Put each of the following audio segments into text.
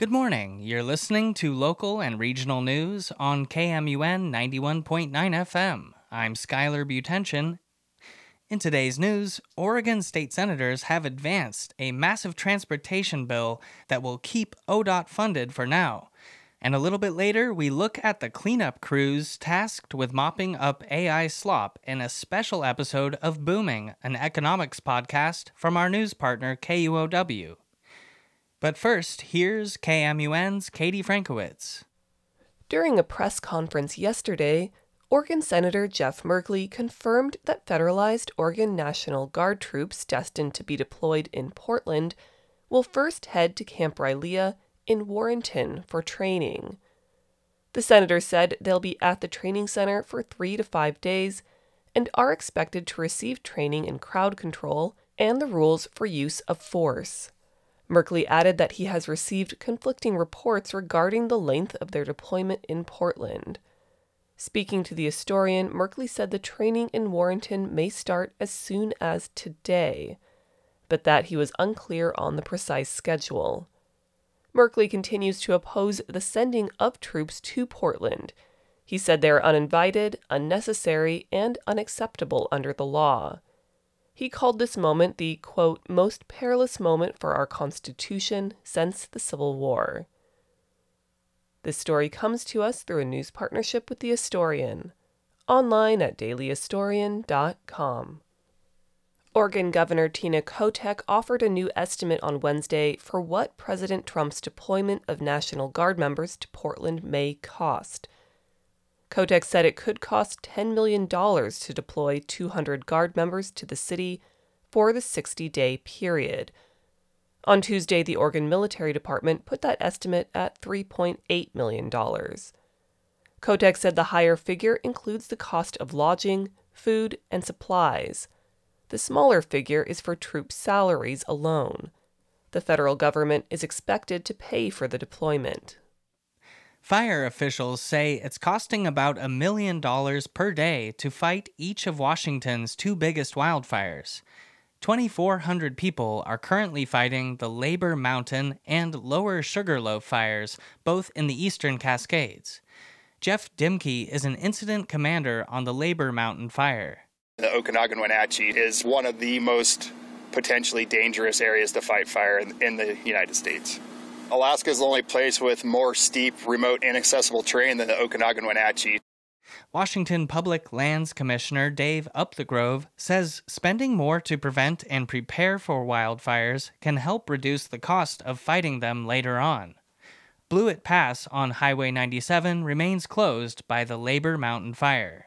Good morning. You're listening to local and regional news on KMUN 91.9 FM. I'm Skylar Butension. In today's news, Oregon state senators have advanced a massive transportation bill that will keep ODOT funded for now. And a little bit later, we look at the cleanup crews tasked with mopping up AI slop in a special episode of Booming, an economics podcast from our news partner KUOW. But first, here's KMUN's Katie Frankowitz. During a press conference yesterday, Oregon Senator Jeff Merkley confirmed that federalized Oregon National Guard troops destined to be deployed in Portland will first head to Camp Rylea in Warrenton for training. The senator said they'll be at the training center for 3 to 5 days and are expected to receive training in crowd control and the rules for use of force. Merkley added that he has received conflicting reports regarding the length of their deployment in Portland. Speaking to the Historian, Merkley said the training in Warrenton may start as soon as today, but that he was unclear on the precise schedule. Merkley continues to oppose the sending of troops to Portland. He said they are uninvited, unnecessary, and unacceptable under the law. He called this moment the, quote, most perilous moment for our Constitution since the Civil War. This story comes to us through a news partnership with The Historian, online at dailyhistorian.com. Oregon Governor Tina Kotek offered a new estimate on Wednesday for what President Trump's deployment of National Guard members to Portland may cost. Kotek said it could cost $10 million to deploy 200 Guard members to the city for the 60-day period. On Tuesday, the Oregon Military Department put that estimate at $3.8 million. Kotek said the higher figure includes the cost of lodging, food, and supplies. The smaller figure is for troop salaries alone. The federal government is expected to pay for the deployment. Fire officials say it's costing about $1 million per day to fight each of Washington's two biggest wildfires. 2,400 people are currently fighting the Labor Mountain and Lower Sugarloaf fires, both in the eastern Cascades. Jeff Dimke is an incident commander on the Labor Mountain fire. The Okanagan-Wenatchee is one of the most potentially dangerous areas to fight fire in the United States. Alaska is the only place with more steep, remote, inaccessible terrain than the Okanagan-Wenatchee. Washington Public Lands Commissioner Dave Upthegrove says spending more to prevent and prepare for wildfires can help reduce the cost of fighting them later on. Blewett Pass on Highway 97 remains closed by the Labor Mountain fire.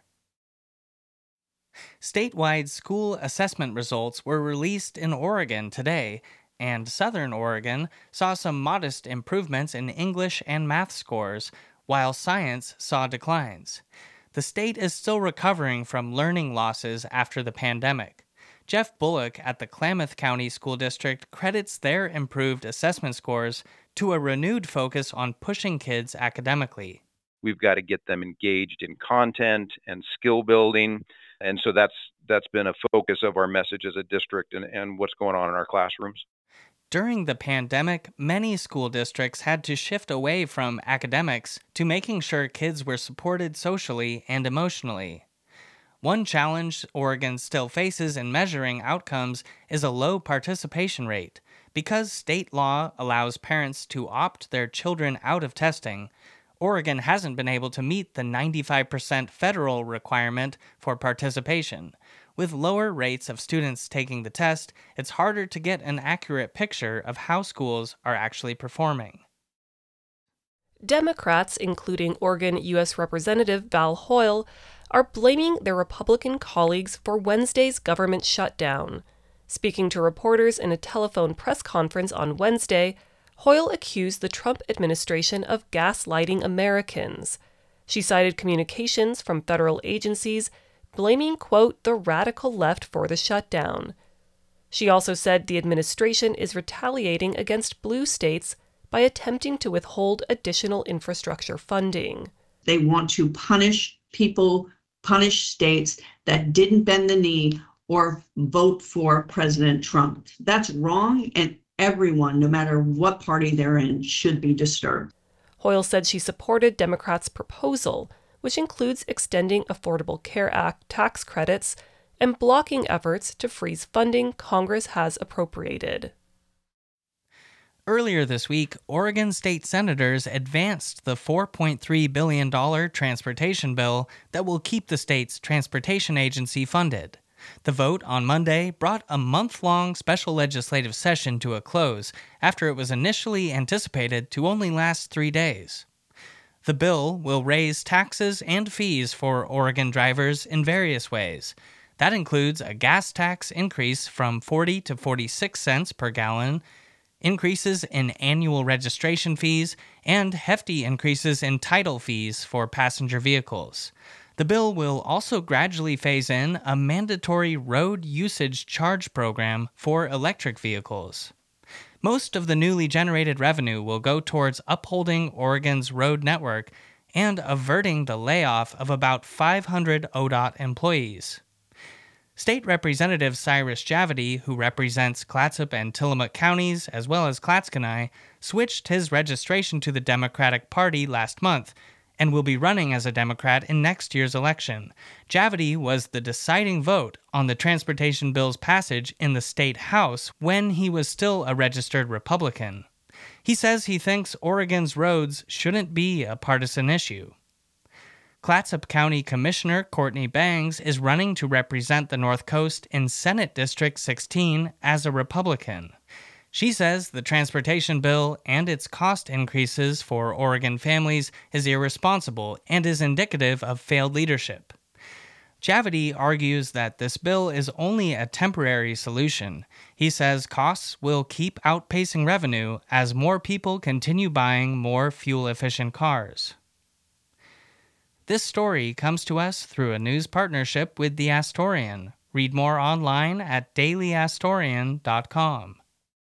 Statewide school assessment results were released in Oregon today, and Southern Oregon saw some modest improvements in English and math scores, while science saw declines. The state is still recovering from learning losses after the pandemic. Jeff Bullock at the Klamath County School District credits their improved assessment scores to a renewed focus on pushing kids academically. We've got to get them engaged in content and skill building, and so that's been a focus of our message as a district and what's going on in our classrooms. During the pandemic, many school districts had to shift away from academics to making sure kids were supported socially and emotionally. One challenge Oregon still faces in measuring outcomes is a low participation rate. Because state law allows parents to opt their children out of testing, Oregon hasn't been able to meet the 95% federal requirement for participation. With lower rates of students taking the test, it's harder to get an accurate picture of how schools are actually performing. Democrats, including Oregon U.S. Representative Val Hoyle, are blaming their Republican colleagues for Wednesday's government shutdown. Speaking to reporters in a telephone press conference on Wednesday, Hoyle accused the Trump administration of gaslighting Americans. She cited communications from federal agencies blaming, quote, the radical left for the shutdown. She also said the administration is retaliating against blue states by attempting to withhold additional infrastructure funding. They want to punish people, punish states that didn't bend the knee or vote for President Trump. That's wrong, and everyone, no matter what party they're in, should be disturbed. Hoyle said she supported Democrats' proposal, which includes extending Affordable Care Act tax credits and blocking efforts to freeze funding Congress has appropriated. Earlier this week, Oregon state senators advanced the $4.3 billion transportation bill that will keep the state's transportation agency funded. The vote on Monday brought a month-long special legislative session to a close after it was initially anticipated to only last 3 days. The bill will raise taxes and fees for Oregon drivers in various ways. That includes a gas tax increase from 40 to 46 cents per gallon, increases in annual registration fees, and hefty increases in title fees for passenger vehicles. The bill will also gradually phase in a mandatory road usage charge program for electric vehicles. Most of the newly generated revenue will go towards upholding Oregon's road network and averting the layoff of about 500 ODOT employees. State Representative Cyrus Javity, who represents Clatsop and Tillamook counties as well as Clatskanie, switched his registration to the Democratic Party last month and will be running as a Democrat in next year's election. Javity was the deciding vote on the transportation bill's passage in the state House when he was still a registered Republican. He says he thinks Oregon's roads shouldn't be a partisan issue. Clatsop County Commissioner Courtney Bangs is running to represent the North Coast in Senate District 16 as a Republican. She says the transportation bill and its cost increases for Oregon families is irresponsible and is indicative of failed leadership. Javity argues that this bill is only a temporary solution. He says costs will keep outpacing revenue as more people continue buying more fuel-efficient cars. This story comes to us through a news partnership with The Astorian. Read more online at dailyastorian.com.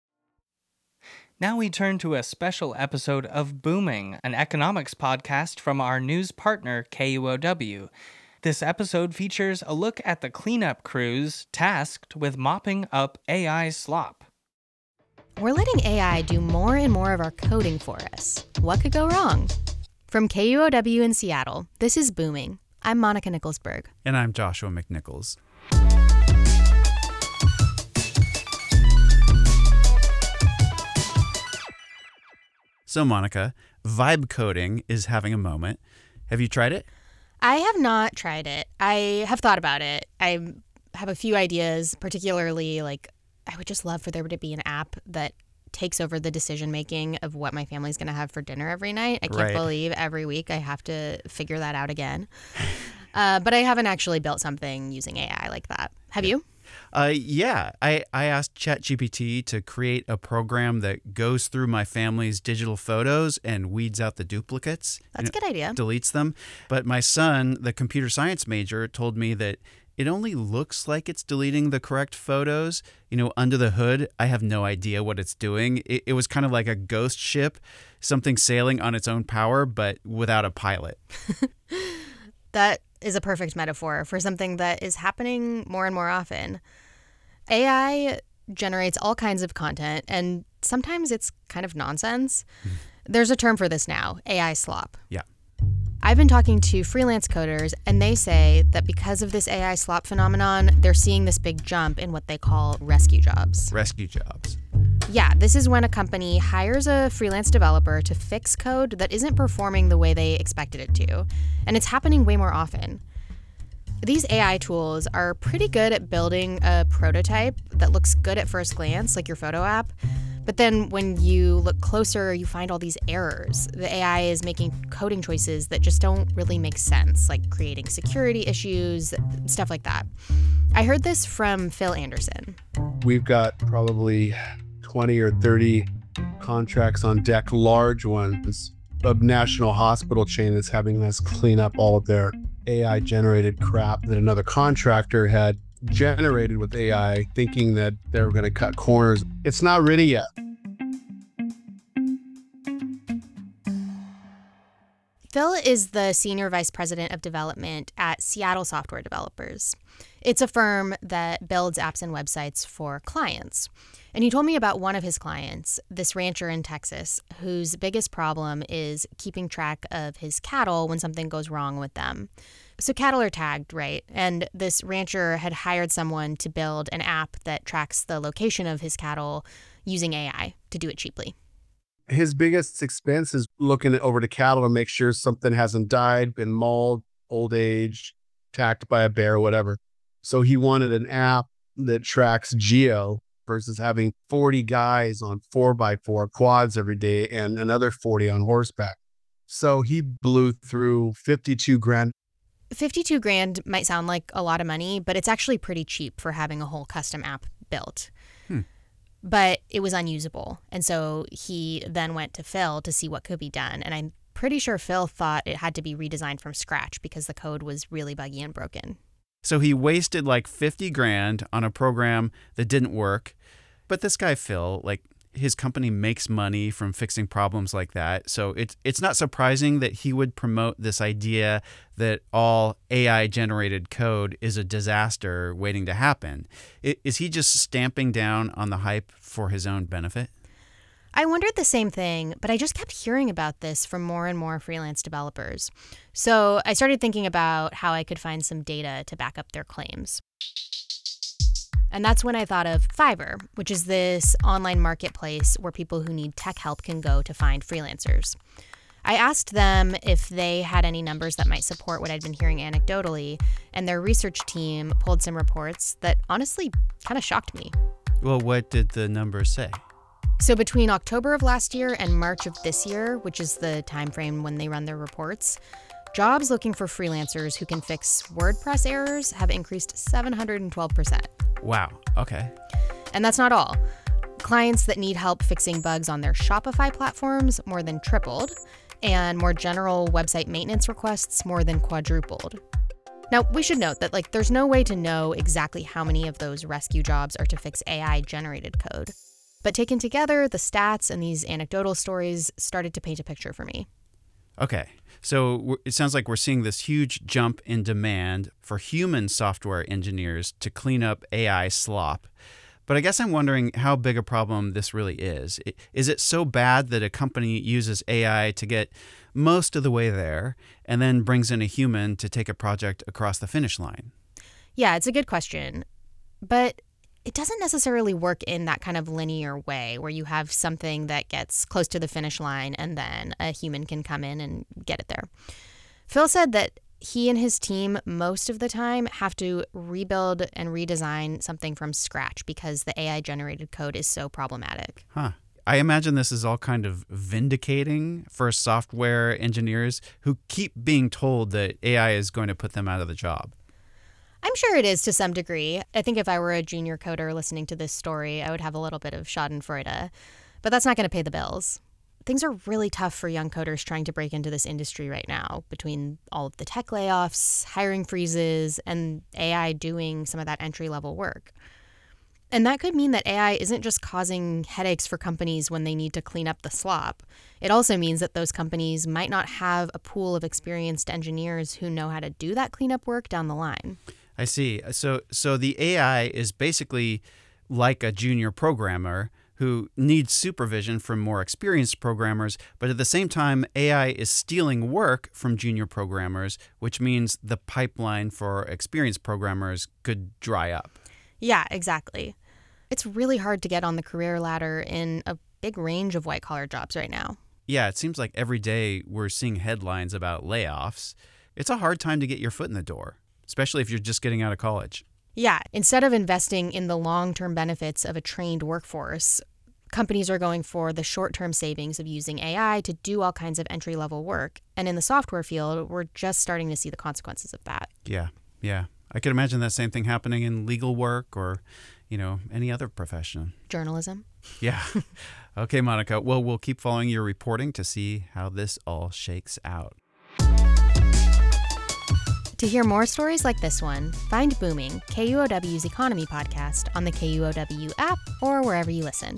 Now we turn to a special episode of Booming, an economics podcast from our news partner, KUOW. This episode features a look at the cleanup crews tasked with mopping up AI slop. We're letting AI do more and more of our coding for us. What could go wrong? From KUOW in Seattle, this is Booming. I'm Monica Nicholsberg. And I'm Joshua McNichols. So, Monica, vibe coding is having a moment. Have you tried it? I have not tried it. I have thought about it. I have a few ideas, particularly I would just love for there to be an app that takes over the decision-making of what my family's going to have for dinner every night. I can't believe every week I have to figure that out again. But I haven't actually built something using AI like that. Have you? Yeah. I asked ChatGPT to create a program that goes through my family's digital photos and weeds out the duplicates. That's a good idea. Deletes them. But my son, the computer science major, told me that it only looks like it's deleting the correct photos. Under the hood, I have no idea what it's doing. It was kind of like a ghost ship, something sailing on its own power, but without a pilot. That is a perfect metaphor for something that is happening more and more often. AI generates all kinds of content, and sometimes it's kind of nonsense. There's a term for this now, AI slop. Yeah. I've been talking to freelance coders, and they say that because of this AI slop phenomenon, they're seeing this big jump in what they call rescue jobs. Rescue jobs. Yeah, this is when a company hires a freelance developer to fix code that isn't performing the way they expected it to, and it's happening way more often. These AI tools are pretty good at building a prototype that looks good at first glance, like your photo app. But then when you look closer, you find all these errors. The AI is making coding choices that just don't really make sense, like creating security issues, stuff like that. I heard this from Phil Anderson. We've got probably 20 or 30 contracts on deck, large ones. A national hospital chain that's having us clean up all of their AI-generated crap that another contractor had generated with AI, thinking that they were going to cut corners. It's not ready yet. Phil is the Senior Vice President of Development at Seattle Software Developers. It's a firm that builds apps and websites for clients. And he told me about one of his clients, this rancher in Texas, whose biggest problem is keeping track of his cattle when something goes wrong with them. So cattle are tagged, right? And this rancher had hired someone to build an app that tracks the location of his cattle using AI to do it cheaply. His biggest expense is looking over the cattle to make sure something hasn't died, been mauled, old age, attacked by a bear, whatever. So he wanted an app that tracks geo versus having 40 guys on 4x4 quads every day and another 40 on horseback. So he blew through 52 grand. 52 grand might sound like a lot of money, but it's actually pretty cheap for having a whole custom app built. But it was unusable. And so he then went to Phil to see what could be done. And I'm pretty sure Phil thought it had to be redesigned from scratch because the code was really buggy and broken. So he wasted like 50 grand on a program that didn't work. But this guy, Phil, like his company makes money from fixing problems like that. So it's not surprising that he would promote this idea that all AI-generated code is a disaster waiting to happen. Is he just stamping down on the hype for his own benefit? I wondered the same thing, but I just kept hearing about this from more and more freelance developers. So I started thinking about how I could find some data to back up their claims. And that's when I thought of Fiverr, which is this online marketplace where people who need tech help can go to find freelancers. I asked them if they had any numbers that might support what I'd been hearing anecdotally, and their research team pulled some reports that honestly kind of shocked me. Well, what did the numbers say? So between October of last year and March of this year, which is the time frame when they run their reports, jobs looking for freelancers who can fix WordPress errors have increased 712%. Wow. Okay. And that's not all. Clients that need help fixing bugs on their Shopify platforms more than tripled, and more general website maintenance requests more than quadrupled. Now, we should note that there's no way to know exactly how many of those rescue jobs are to fix AI-generated code. But taken together, the stats and these anecdotal stories started to paint a picture for me. Okay. So it sounds like we're seeing this huge jump in demand for human software engineers to clean up AI slop. But I guess I'm wondering how big a problem this really is. Is it so bad that a company uses AI to get most of the way there and then brings in a human to take a project across the finish line? Yeah, it's a good question. But it doesn't necessarily work in that kind of linear way where you have something that gets close to the finish line and then a human can come in and get it there. Phil said that he and his team most of the time have to rebuild and redesign something from scratch because the AI-generated code is so problematic. Huh. I imagine this is all kind of vindicating for software engineers who keep being told that AI is going to put them out of the job. I'm sure it is to some degree. I think if I were a junior coder listening to this story, I would have a little bit of schadenfreude. But that's not going to pay the bills. Things are really tough for young coders trying to break into this industry right now, between all of the tech layoffs, hiring freezes, and AI doing some of that entry-level work. And that could mean that AI isn't just causing headaches for companies when they need to clean up the slop. It also means that those companies might not have a pool of experienced engineers who know how to do that cleanup work down the line. I see. So the AI is basically like a junior programmer who needs supervision from more experienced programmers, but at the same time, AI is stealing work from junior programmers, which means the pipeline for experienced programmers could dry up. Yeah, exactly. It's really hard to get on the career ladder in a big range of white-collar jobs right now. Yeah, it seems like every day we're seeing headlines about layoffs. It's a hard time to get your foot in the door, especially if you're just getting out of college. Yeah, instead of investing in the long-term benefits of a trained workforce, companies are going for the short-term savings of using AI to do all kinds of entry-level work. And in the software field, we're just starting to see the consequences of that. Yeah. I could imagine that same thing happening in legal work or, any other profession. Journalism. Yeah. Okay, Monica. Well, we'll keep following your reporting to see how this all shakes out. To hear more stories like this one, find Booming, KUOW's economy podcast, on the KUOW app or wherever you listen.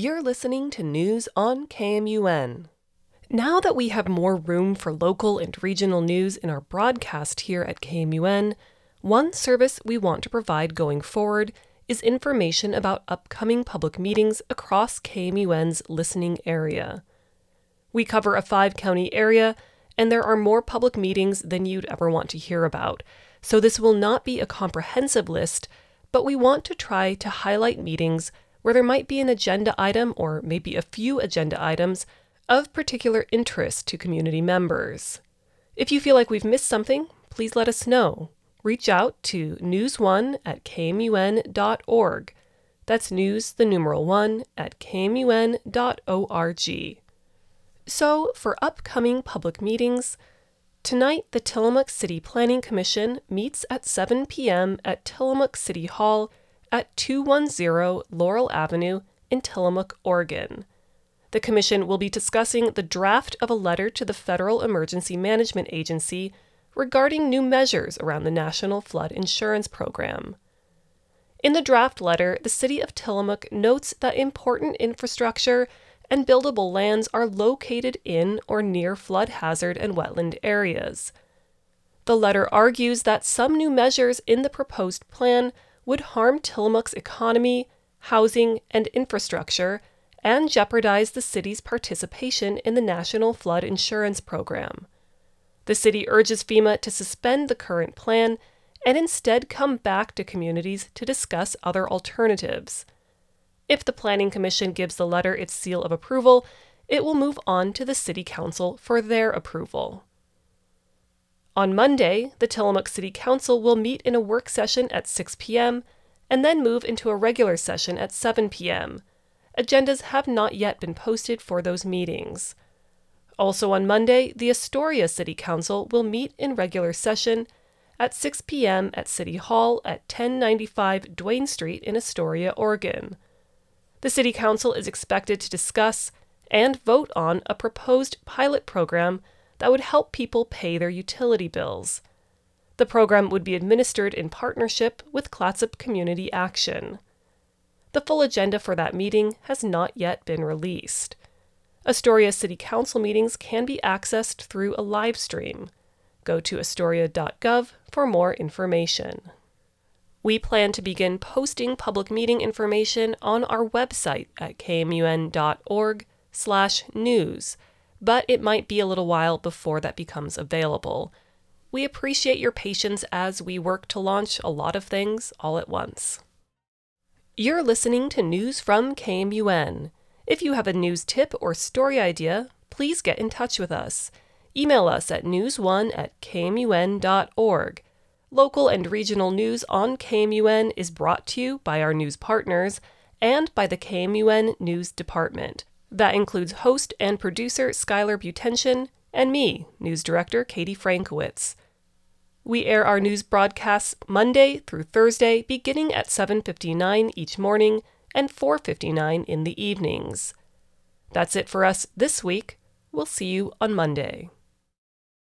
You're listening to news on KMUN. Now that we have more room for local and regional news in our broadcast here at KMUN, one service we want to provide going forward is information about upcoming public meetings across KMUN's listening area. We cover a 5-county area, and there are more public meetings than you'd ever want to hear about, so this will not be a comprehensive list, but we want to try to highlight meetings where there might be an agenda item or maybe a few agenda items of particular interest to community members. If you feel like we've missed something, please let us know. Reach out to news1@kmun.org. That's news, the numeral 1, at kmun.org. So, for upcoming public meetings, tonight the Tillamook City Planning Commission meets at 7 p.m. at Tillamook City Hall at 210 Laurel Avenue in Tillamook, Oregon. The commission will be discussing the draft of a letter to the Federal Emergency Management Agency regarding new measures around the National Flood Insurance Program. In the draft letter, the City of Tillamook notes that important infrastructure and buildable lands are located in or near flood hazard and wetland areas. The letter argues that some new measures in the proposed plan would harm Tillamook's economy, housing, and infrastructure, and jeopardize the city's participation in the National Flood Insurance Program. The city urges FEMA to suspend the current plan and instead come back to communities to discuss other alternatives. If the Planning Commission gives the letter its seal of approval, it will move on to the City Council for their approval. On Monday, the Tillamook City Council will meet in a work session at 6 p.m. and then move into a regular session at 7 p.m. Agendas have not yet been posted for those meetings. Also on Monday, the Astoria City Council will meet in regular session at 6 p.m. at City Hall at 1095 Duane Street in Astoria, Oregon. The City Council is expected to discuss and vote on a proposed pilot program that would help people pay their utility bills. The program would be administered in partnership with Clatsop Community Action. The full agenda for that meeting has not yet been released. Astoria City Council meetings can be accessed through a live stream. Go to astoria.gov for more information. We plan to begin posting public meeting information on our website at kmun.org/news, but it might be a little while before that becomes available. We appreciate your patience as we work to launch a lot of things all at once. You're listening to news from KMUN. If you have a news tip or story idea, please get in touch with us. Email us at news1@kmun.org. Local and regional news on KMUN is brought to you by our news partners and by the KMUN News Department. That includes host and producer Skylar Butension and me, News Director Katie Frankowitz. We air our news broadcasts Monday through Thursday beginning at 7:59 each morning and 4:59 in the evenings. That's it for us this week. We'll see you on Monday.